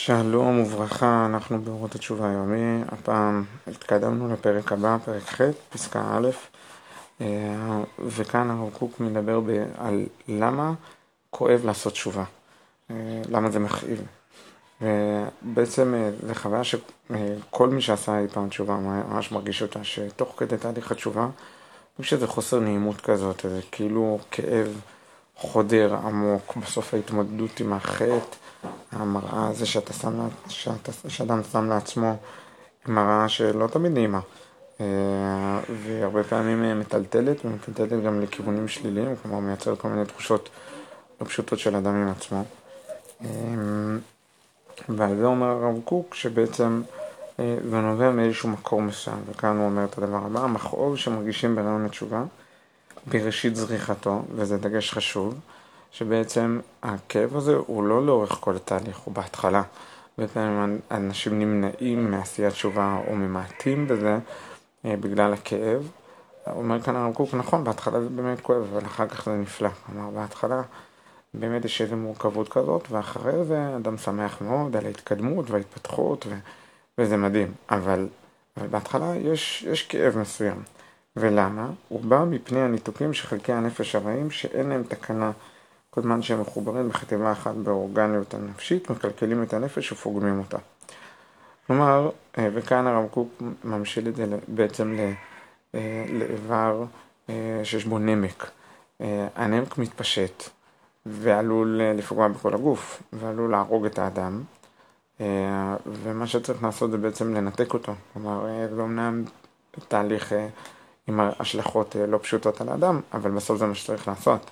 שלום וברכה, אנחנו באורות התשובה היומי. הפעם התקדמנו לפרק הבא, פרק ח', פסקה א', וכאן הרב קוק מדבר על למה כואב לעשות תשובה, למה זה מכאיב. ובעצם זה חוויה שכל מי שעשה אי פעם תשובה ממש מרגיש אותה, שתוך כדי תהליך התשובה יש איזה חוסר נעימות כזאת, איזה כאילו כאב חודר עמוק בסוף ההתמודדות עם החטא, המראה הזה שאדם שם לעצמו, מראה שלא תמיד נעימה, והרבה פעמים מטלטלת ומטלטלת גם לכיוונים שליליים, כלומר מייצר כל מיני תחושות לא פשוטות של אדם עם עצמו. ועל זה אומר הרב קוק שבעצם זה נובע מאיזשהו מקור מסוים, וכאן הוא אומר את הדבר הבא: המכאוב שמרגישים ברעיון התשובה בראשית זריחתו, וזה דגש חשוב, שבעצם הכאב הזה הוא לא לאורך כל התהליך, הוא בהתחלה. בעצם אנשים נמנעים מעשיית תשובה או ממעטים בזה בגלל הכאב. הוא אומר כאן הרב קוק, נכון, בהתחלה זה באמת כואב, אבל אחר כך זה נפלא. כלומר, בהתחלה באמת יש איזו מורכבות כזאת, ואחרי זה אדם שמח מאוד על ההתקדמות וההתפתחות, וזה מדהים. אבל בהתחלה יש כאב מסוים. ולמה? הוא בא מפני הניתוקים שחלקי הנפש הרעים שאין להם תקנה, כל זמן שהם מחוברים בחטיבה אחת באורגניות הנפשית, מקלקלים את הנפש ופוגמים אותה. כלומר, וכאן הרב קוק ממשיל את זה בעצם לאיבר שיש בו נמק. הנמק מתפשט ועלול לפגוע בכל הגוף, ועלול להרוג את האדם, ומה שצריך לעשות זה בעצם לנתק אותו. כלומר, זה אומנם תהליך עם השלכות לא פשוטות על האדם, אבל בסוף זה מה שצריך לעשות.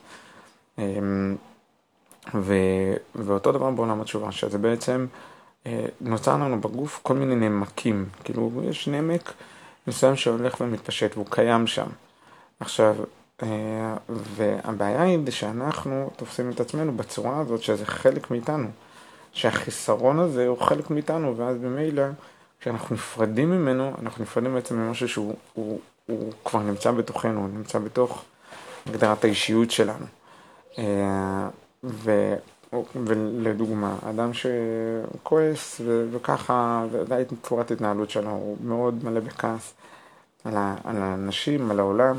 ואותו דבר בעולם התשובה, שזה בעצם נוצר לנו בגוף כל מיני נמקים, כאילו יש נמק מסוים שהולך ומתפשט והוא קיים שם. עכשיו, והבעיה היא שאנחנו תופסים את עצמנו בצורה הזאת שזה חלק מאיתנו, שהחיסרון הזה הוא חלק מאיתנו, ואז במילא כשאנחנו נפרדים ממנו, אנחנו נפרדים בעצם ממשהו שהוא כבר נמצא בתוכנו, הוא נמצא בתוך הגדרת האישיות שלנו. ולדוגמה, אדם שכועס וככה, זה צורת התנהלות שלו, הוא מאוד מלא בכעס על האנשים, על העולם,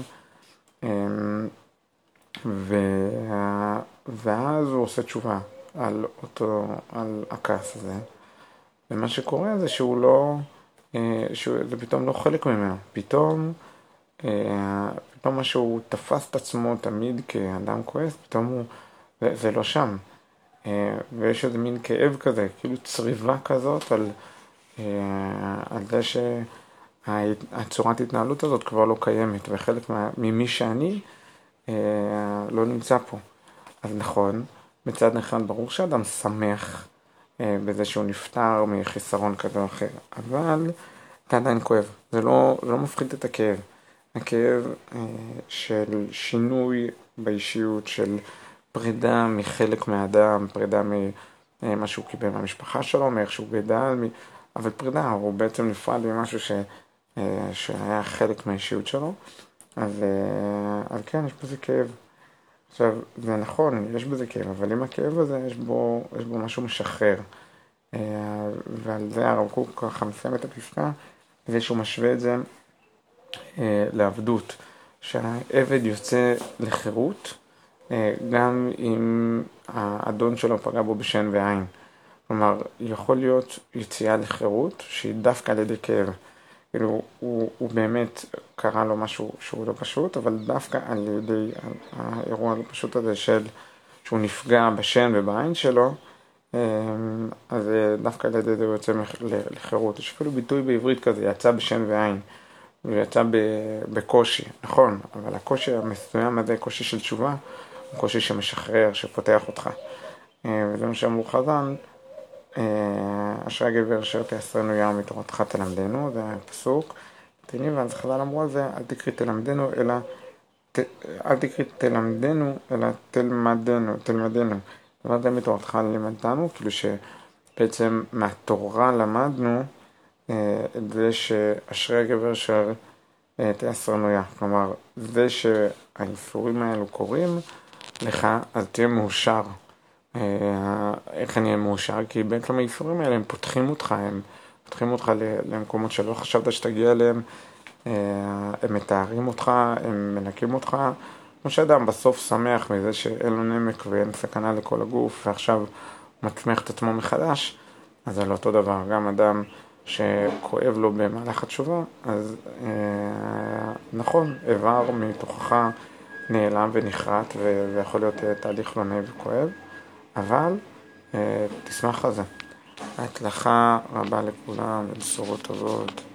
ואז הוא עושה תשובה על הכעס הזה, ומה שקורה זה שהוא לא, זה פתאום לא חלק ממנו, פתאום מה שהוא תפס את עצמו תמיד כאדם כועס, פתאום זה לא שם. ויש איזה מין כאב כזה, כאילו צריבה כזאת על זה שהצורת התנהלות הזאת כבר לא קיימת, וחלק ממי שאני לא נמצא פה. אז נכון, מצד אחד ברור שאדם שמח בזה שהוא נפטר מחיסרון כזה או אחר, אבל זה עדיין כואב, זה לא מפחית את הכאב. הכאב של שינוי באישיות, של פרידה מחלק מהאדם, פרידה ממה שהוא קיבל מהמשפחה שלו, מאיך שהוא גדל, אבל פרידה, הוא בעצם נפרד ממשהו שהיה חלק מהאישיות שלו, אז כן, יש בזה כאב. עכשיו, זה נכון, יש בזה כאב, אבל עם הכאב הזה יש בו משהו משחרר, ועל זה הרב קוק ככה מסיים את הפסקה, זה שהוא משווה את זה לעבדות, שהעבד יוצא לחירות, גם אם האדון שלו פגע בו בשן ועין. כלומר, יכול להיות יציאה לחירות שהיא דווקא על ידי כאב. כאילו, הוא באמת קרה לו משהו שהוא לא פשוט, אבל דווקא על ידי האירוע הלא פשוט הזה שהוא נפגע בשן ובעין שלו, אז דווקא על ידי זה הוא יוצא לחירות. יש אפילו ביטוי בעברית כזה, יצא בשן ועין. הוא יצא בקושי, נכון, אבל הקושי המסוים הזה, קושי של תשובה, הוא קושי שמשחרר, שפותח אותך. וזה מה שאמרו חז"ל, אשרי הגבר אשר תעשרנו ים מתורתך תלמדנו, זה הפסוק. ואז חז"ל אמרו על זה, אל תקריא תלמדנו, אלא תלמדנו. דבר זה מתורתך לימדתנו, כאילו שבעצם מהתורה למדנו, את זה שאשרי הגבר אשר תעשרנו ים. כלומר, זה שהאיסורים האלו קורים לך, אז תהיה מאושר. איך אני אהיה מאושר? כי בעצם האיסורים האלה הם פותחים אותך, הם פותחים אותך למקומות שלא חשבת שתגיע אליהם, הם מתארים אותך, הם מנקים אותך. כמו שאדם בסוף שמח מזה שאין לו נמק ואין סכנה לכל הגוף, ועכשיו הוא מצמיח את עצמו מחדש, אז זה לא אותו דבר. גם אדם שכואב לו במהלך התשובה, אז נכון, איבר מתוכך נעלם ונחרט, וזה יכול להיות תהליך לא נעים וכואב, אבל תשמח על זה. הצלחה רבה לכולם, ובשורות טובות.